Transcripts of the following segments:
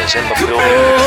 is in the building.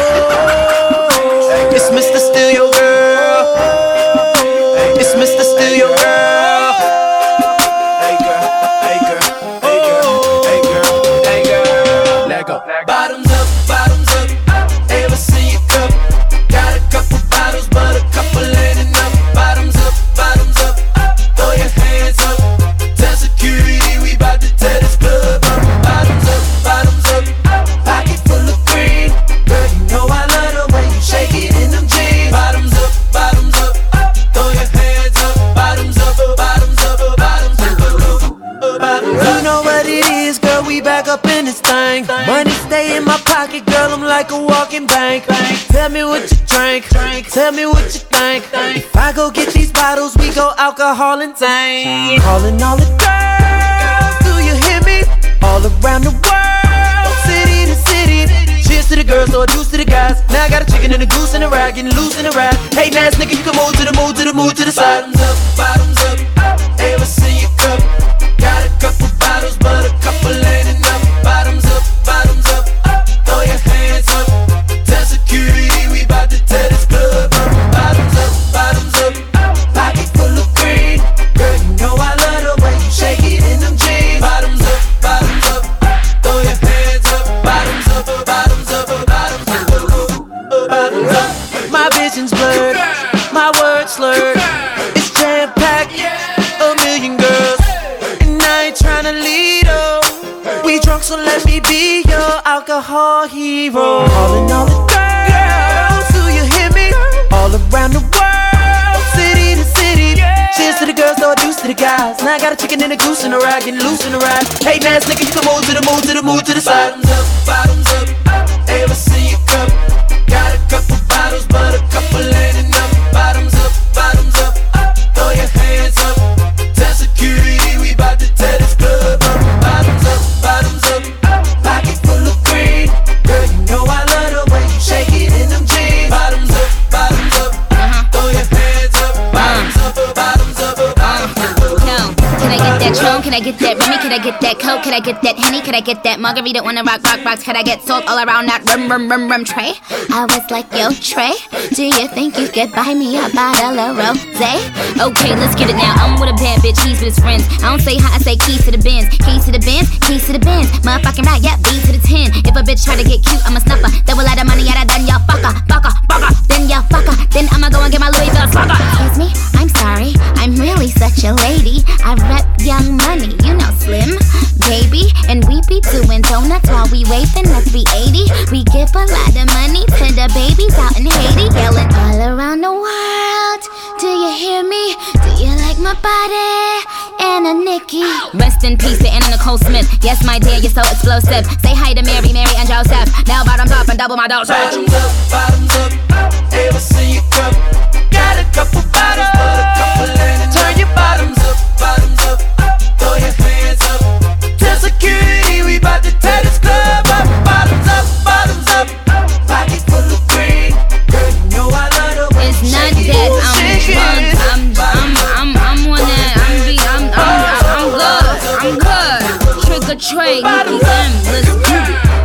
It's Mr. Steal Your Girl. It's Mr. Steal Your Girl. Hey girl, hey girl, hey girl, hey girl, hey girl. Let go. Bottoms up, ever see your cup? Got a couple bottles, but a couple ain't enough. Bottoms up, throw your hands up. Tell security we bout to tear this club up. Bottoms up, pocket full of green. Girl, you know I love the way you shake it in them jeans. Bottoms up, throw your hands up. Bottoms up, bottoms up. You know what it is, girl, we back up in this thing. Money stay in my pocket, girl, I'm like a walking bank. Tell me what you drink, tell me what you think. If I go get these bottles, we go alcohol and tank. Calling all the girls, do you hear me? All around the world, city to city. Cheers to the girls, or juice to the guys. Now I got a chicken and a goose and a rag, getting loose in the ride. Hey, ass nigga, you can move to the side. Bottoms up, ever see your cup? Got a couple bottles, but a couple ain't enough. Bottoms up, throw your hands up. Tell security we bout to tear this club up. Bottoms up, pocket full of green. Girl, you know I love the way you shake it in them jeans. Bottoms up, throw your hands up. Bottoms up. My vision's blurred, my words slurred. It's jam-packed, a million girls. Tryna lead up. We drunk, so let me be your alcohol hero. Calling all the girls, do you hear me? All around the world, city to city. Cheers to the girls, no juice to the guys. Now I got a chicken and a goose and a rag, getting loose in the ride. Hey, ass nigga, you can move to the side. Bottoms up, ever see your cup? Got a couple bottles, but a couple ain't enough. Bottoms up, throw your hands up. Tell security we bout to tear this club up. Bottoms up, pocket full of green. Girl, you know I love the way you shake it in them jeans. Bottoms up, throw your hands up. Bottoms up. Can I get that Tron? Can I get that Remy? Can I get that Coke? Can I get that Henny? Can I get that Margarita on the rocks? Can I get salt all around that rum tray? I was like, yo, Trey, do you think you could buy me a bottle of rosé? Okay, let's get it now. I'm with a bad bitch, he's with his friends. I don't say hi, I say keys to the Benz. Keys to the Benz, keys to the Benz. Motherfucking right, yeah, B to the 10. If a bitch try to get cute, I'm a snuffer. Double lot of money, yeah, then ya fucker. Then ya fucker. Then I'ma go and get my Louis Vuitton fucker. Excuse me, I'm sorry, I'm really such a lady. I rep Young Money, you know Slim, baby. And we be doing donuts while we waving at 380. We give a lot of money to the babies out in Haiti. Yelling all around the world, do you hear me? Do you like my body? Anna Nikki. Rest in peace to Anna Nicole Smith. Yes, my dear, you're so explosive. Say hi to Mary, and Joseph. Now bottoms up and double my dosage. Bottoms up, ever see your cup? Got a couple bottles, but a couple ain't enough. Turn your bottoms up, throw your hands up. Tell security we bout to tear this club up. Bottoms up, pocket full of green. Girl, you know I love the way it's you not shake that it. I'm good. Trick or treat, let's do it.